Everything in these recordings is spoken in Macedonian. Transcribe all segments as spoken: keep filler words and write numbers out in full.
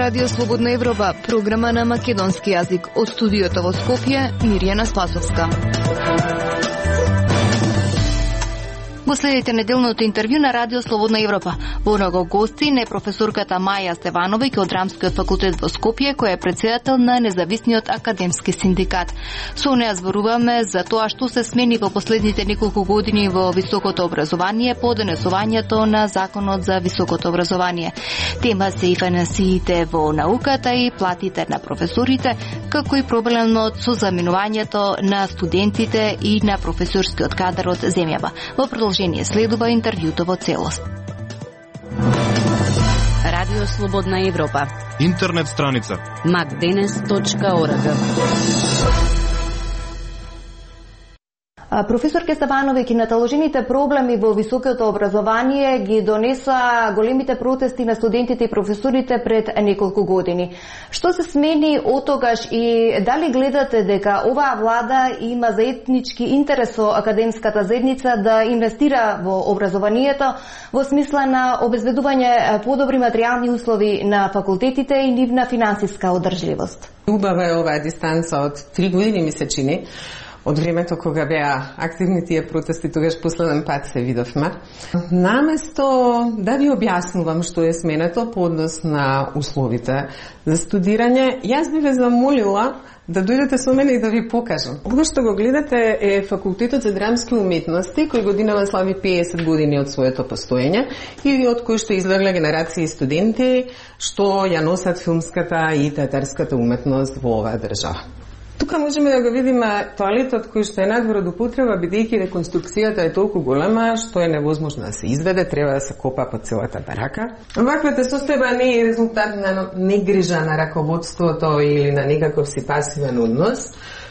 Радио Слободна Европа, програма на македонски јазик. Од студиото во Скопје, Мирјана Спасовска. Го следите неделното интервју на Радио Слободна Европа. Во него гости не професорката Маја Стевановиќ од Драмскиот факултет во Скопје, која е председател на Независниот академски синдикат. Со неа зборуваме за тоа што се смени во последните неколку години во високото образование по донесувањето на Законот за високото образование. Тема се и финансиите во науката и платите на професорите, како и проблемот со заминувањето на студентите и на професорскиот кадар од земјава. Во продолжение следува интервјуто во целост. Радио Слободна Европа. Интернет страница макденес точка орг. Професорке Стевановиќ, наталожените проблеми во високото образование ги донеса големите протести на студентите и професорите пред неколку години. Што се смени од тогаш и дали гледате дека оваа влада има заеднички интерес со академската заедница да инвестира во образованието во смисла на обезбедување подобри материјални услови на факултетите и нивна финансиска одржливост? Убава е оваа дистанца од три години, ми се чини. Од времето кога беа активни тие протести, тогаш последен пат се видовме. Наместо да ви објаснувам што е сменето по однос на условите за студирање, јас би ве замолила да дојдете со мене и да ви покажам. Ова што го гледате е Факултетот за драмски уметности, кој годинава слави педесет години од своето постоење и од кој што излегла генерации студенти што ја носат филмската и театарската уметност во оваа држава. Тука можеме да го видиме тоалетот кој што е надвор од употреба, бидејќи реконструкцијата е толку голема што е невозможно да се изведе, треба да се копа по целата барака. Ваквата состојба не е резултат на негрижа на раководството или на некаков си пасивен однос,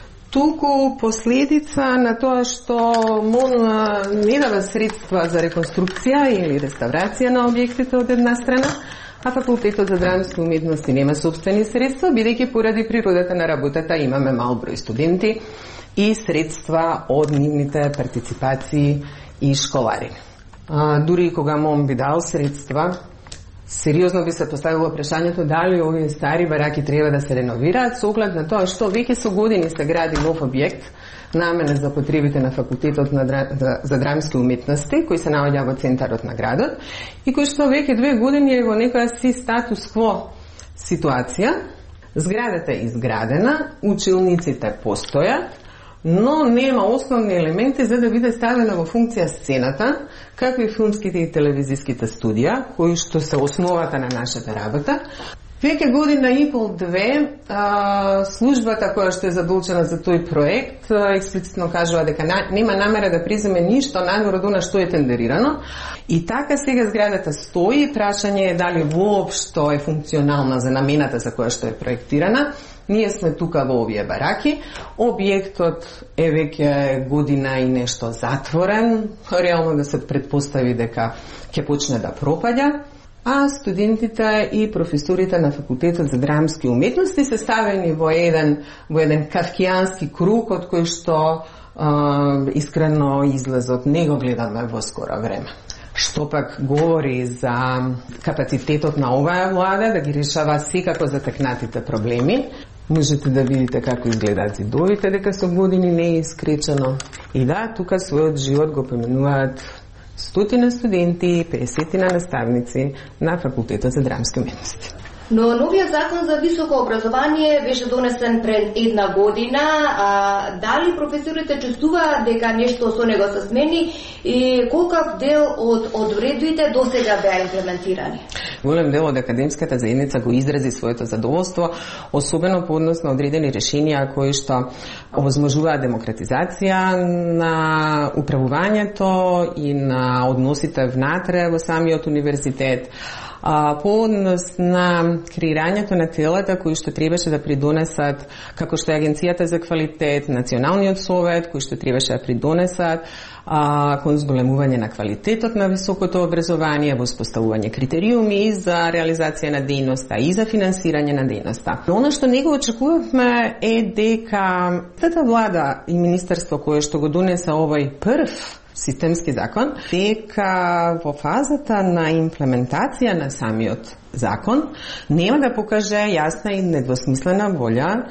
туку последица на тоа што МОН не дава средства за реконструкција или реставрација на објектите од една страна, а Факултетот за драмски уметности нема собствени средства, бидејќи поради природата на работата имаме мал број студенти и средства од нивните партиципации и школари. А, дури и кога МОН би дал средства, сериозно би се поставило прашањето дали овие стари бараки треба да се реновираат со оглед на тоа што веќе со години се гради нов објект наменет за потребите на Факултетот на дра... за драмски уметности, кој се наоѓа во центарот на градот и кој што веќе две години е во некоја си статус кво ситуација. Зградата е изградена, училниците постојат, но нема основни елементи за да биде ставена во функција сцената, како и филмските и телевизиските студија, кои што се основата на нашата работа. Веќе година и пол-две службата која што е задолжена за тој проект експлицитно кажува дека нема намера да преземе ништо надвор од она што е тендерирано. И така сега зградата стои, прашање е дали воопшто е функционална за намената за која што е проектирана. Ние сме тука во овие бараки. Објектот е веќе година и нешто затворен, реално да се предпостави дека ќе почне да пропаѓа. А студентите и професорите на Факултетот за драмски уметности се ставени во еден, во еден кавкијански круг од кој што е, искрено излезот не го гледаме во скоро време. Што пак говори за капацитетот на оваа влада да ги решава секако затекнатите проблеми. Можете да видите како изгледаат зидовите, дека со години не е искречено. И да, тука својот живот го поменуваат стотина студенти, педесетина наставници на Факултетот за драмски уметности. Но новиот закон за високо образование беше донесен пред една година. А, дали професорите чувствуваат дека нешто со него се смени и колкав дел од одредбите досега беа имплементирани? Голем дел од академската заедница го изрази своето задоволство, особено по однос на одредени решенија кои што овозможуваат демократизација на управувањето и на односите внатре во самиот универзитет, по однос на креирањето на телата кои што требаше да придонесат, како што е Агенцијата за квалитет, Националниот совет, кои што требаше да придонесат а, кон зголемување на квалитетот на високото образование, воспоставување критериуми и за реализација на дејноста и за финансирање на дејноста. Но она што не го очекувавме е дека тата влада и министерство кое што го донесе овој прв системски закон, дека во фазата на имплементација на самиот закон нема да покаже јасна и недвосмислена волја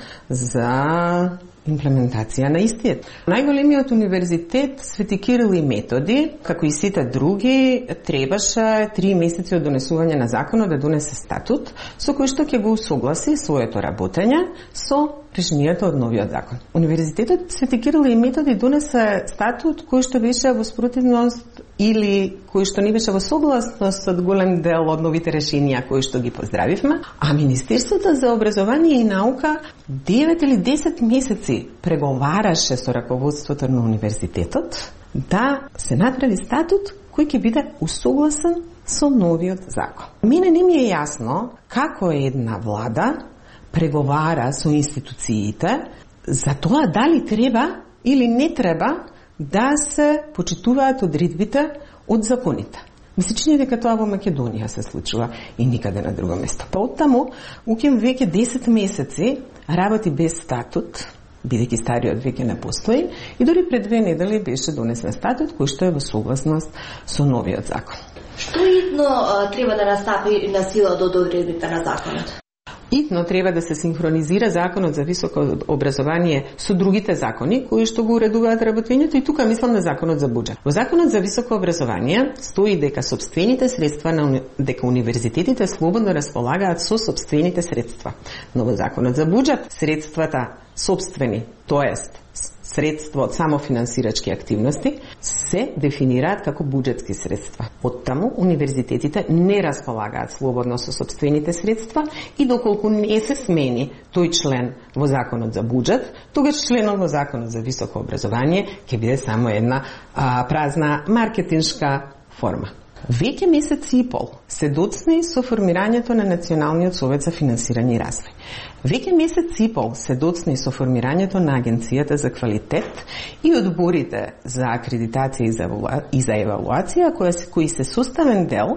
за имплементација на истиот. Најголемиот универзитет Свети Кирил и Методи, како и сите други, требаше три месеци од донесување на законот да донесе статут со кој што ќе го усогласи своето работење со решенијата од новиот закон. Универзитетот Свети Кирил и Методи донесе статут кој што беше во спротивност или кој што не беше во согласност од голем дел од новите решенија кои што ги поздравивме, а Министерството за образование и наука девет или десет месеци преговараше со раководството на универзитетот да се направи статут кој ќе биде усогласен со новиот закон. Мене не ми е јасно како една влада преговара со институциите за тоа дали треба или не треба да се почитуваат одредбите од законите. Ми се чини дека тоа во Македонија се случува и никаде на друго место. Па оттаму, УКИМ веќе десет месеци работи без статут, бидејќи стариот веќе не постои, и дори пред две недели беше донесен статут кој што е во согласност со новиот закон. Што идно треба да настапи на сила до одредбите на законот? Итно треба да се синхронизира законот за високо образование со другите закони кои што го уредуваат работењето, и тука мислам на законот за буџет. Во законот за високо образование стои дека собствените средства на дека универзитетите слободно располагаат со собствените средства. Но во законот за буџет средствата собствени, тоест средства од самофинансирачки активности, се дефинираат како буџетски средства. Оттаму, универзитетите не располагаат слободно со собствените средства и доколку не се смени тој член во законот за буџет, тогаш членот во законот за високо образование ќе биде само една а, празна маркетиншка форма. Веќе месеци и пол се доцни со формирањето на Националниот совет за финансирање и развој. Веќе месеци и пол се доцни со формирањето на Агенцијата за квалитет и одборите за акредитација и за евалуација, кои се составен дел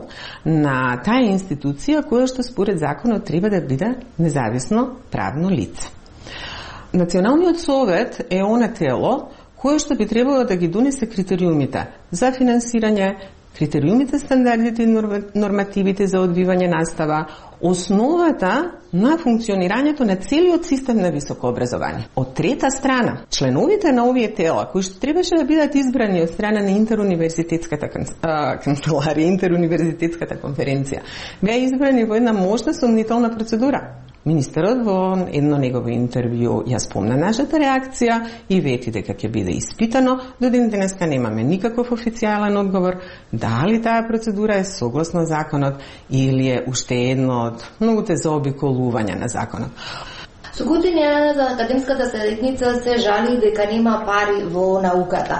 на таа институција која што според законот треба да биде независно правно лице. Националниот совет е она тело кое што би требало да ги донесе критериумите за финансирање, критериумите, стандардите и нормативите за одвивање настава, основата на функционирањето на целиот систем на високо образование. Од трета страна, членовите на овие тела, кои што требаше да бидат избрани од страна на интеруниверзитетската канцеларија, интеруниверзитетската конференција, беа избрани во една можна сомнителна процедура. Министерот во едно негово интервју ја спомна нашата реакција и вети дека ќе биде испитано. До ден денеска немаме никаков официјален одговор дали таа процедура е согласно законот или е уште едно од многуте заобиколувања на законот. Со години за академската заедница се жали дека нема пари во науката.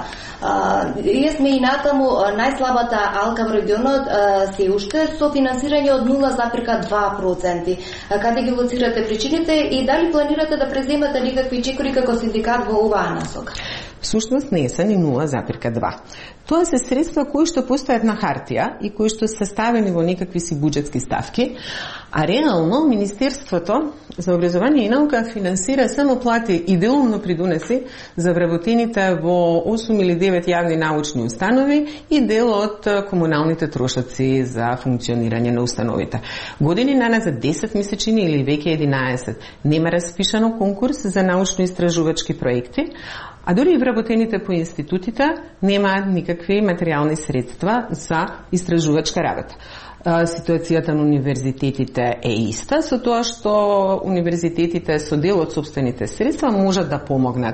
Ние сме и натаму најслабата алка во регионот се уште со финансирање од нула запирка два проценти. Каде ги лоцирате причините и дали планирате да преземате никакви чекори како синдикат во оваа насока? Всушност не се ни нула запирка два. Тоа се средства кои што постојат на хартија и кои што се ставени во некакви си буџетски ставки, а реално Министерството за образование и наука финансира само плати и делумно придонеси за вработените во осум или девет јавни научни установи и дел од комуналните трошоци за функционирање на установите. Години наназад десет месечини или веќе единаесет нема распишано конкурс за научно-истражувачки проекти, а дори и вработените по институтите немаат никакви материјални средства за истражувачка работа. Ситуацијата на универзитетите е иста, со тоа што универзитетите со дел од собствените средства можат да помогнат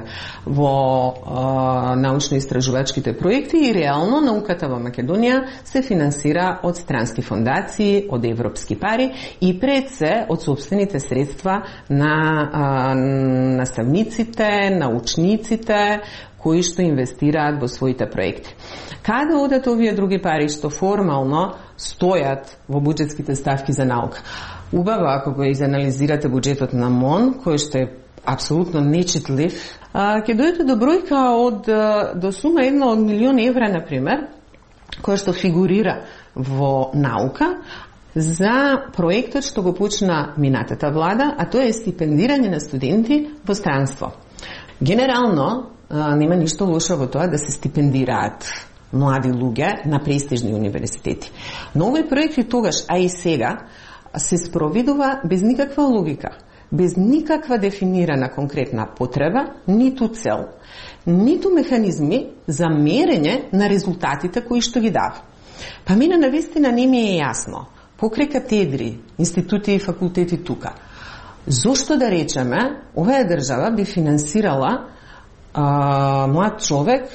во научно-истражувачките проекти и реално науката во Македонија се финансира од странски фондации, од европски пари и пред се од собствените средства на а, наставниците, научниците, кои што инвестираат во своите проекти. Каде одат овие други пари што формално стојат во буџетските ставки за наука? Убаво, ако го изанализирате буџетот на МОН, кој што е апсолутно нечитлив, ќе дојдете до бројка од до сума една од милион евра, например, која што фигурира во наука, за проектот што го почна минатата влада, а тоа е стипендирање на студенти во странство. Генерално, нема ништо лошо во тоа да се стипендираат млади луѓе на престижни универзитети. Но овој проект и тогаш, а и сега, се спроведува без никаква логика, без никаква дефинирана конкретна потреба, ниту цел, ниту механизми за мерење на резултатите кои што ги дава. Па мене навистина не ми е јасно, покрај катедри, институти и факултети тука, зошто да речеме, оваа држава би финансирала а, млад човек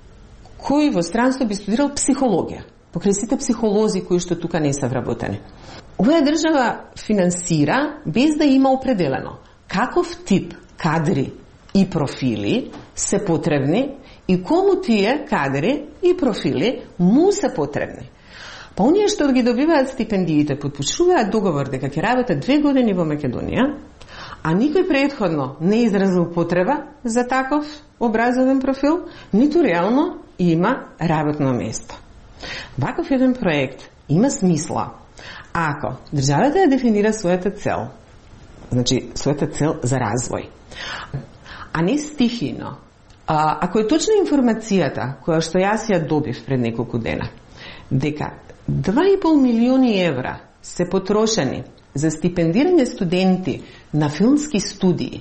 кој во странство би студирал психологија, покрај сите психолози кои што тука не се вработени. Оваа држава финансира без да има определено каков тип кадри и профили се потребни и кому тие кадри и профили му се потребни. Па оние што ги добиваат стипендиите потпишуваат договор дека ќе работат две години во Македонија, а никој предходно не изразил потреба за таков образовен профил, ниту реално има работно место. Ваков еден проект има смисла ако државата ја дефинира својата цел, значи својата цел за развој, а не стихино. А, ако е точна информацијата која што јас ја добив пред неколку дена, дека два и пол милиони евра се потрошени за стипендирање студенти на филмски студии,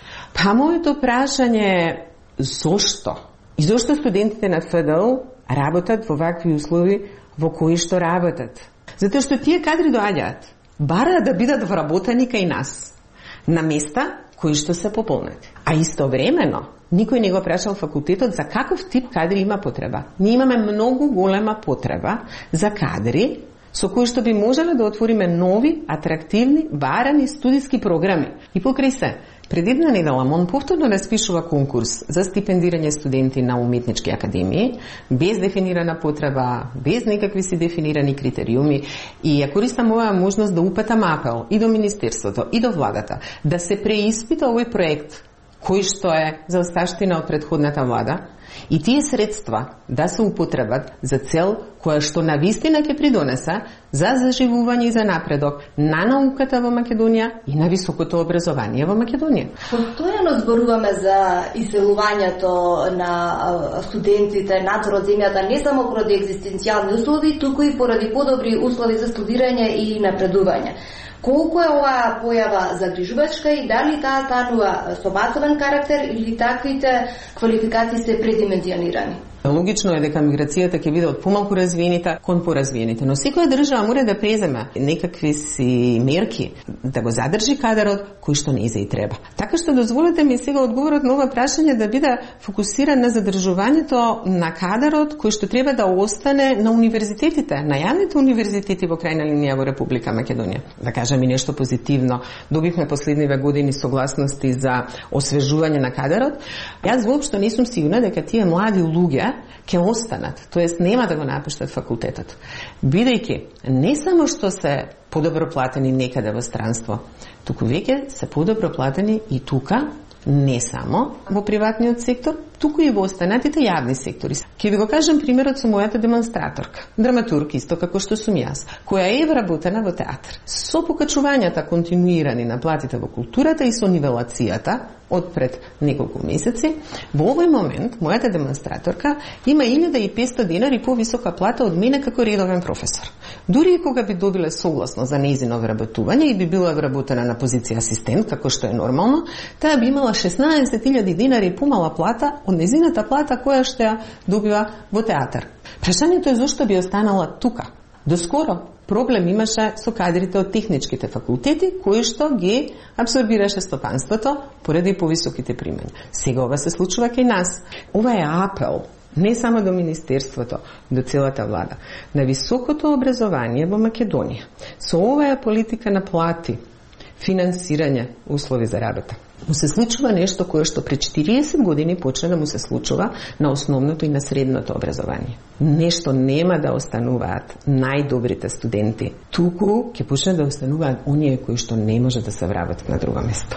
па моето прашање е зошто? И зошто студентите на ФДУ работат во вакви услови во кои што работат? Затоа што тие кадри доаѓаат, бараат да бидат вработени кај нас, на места кои што се пополнати. А истовремено, никој не го прашал факултетот за каков тип кадри има потреба. Ние имаме многу голема потреба за кадри со кои што би можеле да отвориме нови, атрактивни, барани студиски програми. И покрај се, пред една недела МОН повторно распишува конкурс за стипендирање студенти на уметнички академии, без дефинирана потреба, без никакви си дефинирани критериуми. И ја користам оваа можност да упатам апел и до Министерството, и до владата, да се преиспита овој проект, кој што е за осташтина од предходната влада, и тие средства да се употребат за цел која што навистина ќе придонесе за заживување и за напредок на науката во Македонија и на високото образование во Македонија. Постојано зборуваме за иселувањето на студентите надвор од земјата, не само поради екзистенцијални услови, туку и поради подобри услови за студирање и напредување. Колку е оваа појава загрижувачка и дали таа станува со масовен карактер или таквите квалификации се предимензионирани? Логично е дека миграцијата ќе биде од помалку развиените кон поразвиените, но секоја држава мора да преземе некакви си мерки да го задржи кадарот кој што не и треба. Така што дозволете ми сега одговорот на ова прашање да биде фокусиран на задржувањето на кадарот кој што треба да остане на универзитетите, на јавните универзитети во крајна линија во Република Македонија. Да кажам и нешто позитивно, добивме последниве години согласности за освежување на кадарот. Јас воопшто не сум сигурна дека тие млади луѓе ќе останат, тоест нема да го напуштат факултетот. Бидејќи не само што се подобро платени некаде во странство, туку веќе се подобро платени и тука, не само во приватниот сектор, туку и во останатите јавни сектори. Ќе ви го кажам примерот со мојата демонстраторка, драматург исто како што сум јас, која е вработена во театар. Со покачувањата континуирани на платите во културата и со нивелацијата од пред неколку месеци, во овој момент мојата демонстраторка има илјада и петстотини денари повисока плата од мене како редовен професор. Дури и кога би добиле согласно за нејзино вработување и би била вработена на позиција асистент, како што е нормално, таа би имала шеснаесет илјади денари помала плата од незината плата која што ја добива во театар. Прашањето е зошто би останала тука. Доскоро проблем имаше со кадрите од техничките факултети, кои што ги абсорбираше стопанството поради повисоките примања. Сега ова се случува кај нас. Ова е апел не само до Министерството, до целата влада, на високото образование во Македонија. Со оваа политика на плати, финансирање, услови за работа, му се случува нешто кое што пред четириесет години почна да му се случува на основното и на средното образование. Нешто нема да остануваат најдобрите студенти, туку ќе почне да остануваат оние кои што не може да се вработат на друго место.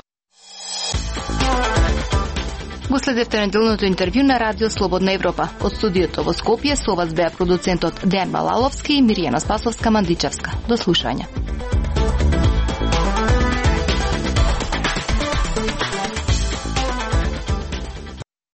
Го следевте неделното интервју на Радио Слободна Европа. Од студиото во Скопје со вас беа продуцентот Дејан Балаловски и Миријана Спасовска-Мандичевска. До слушање.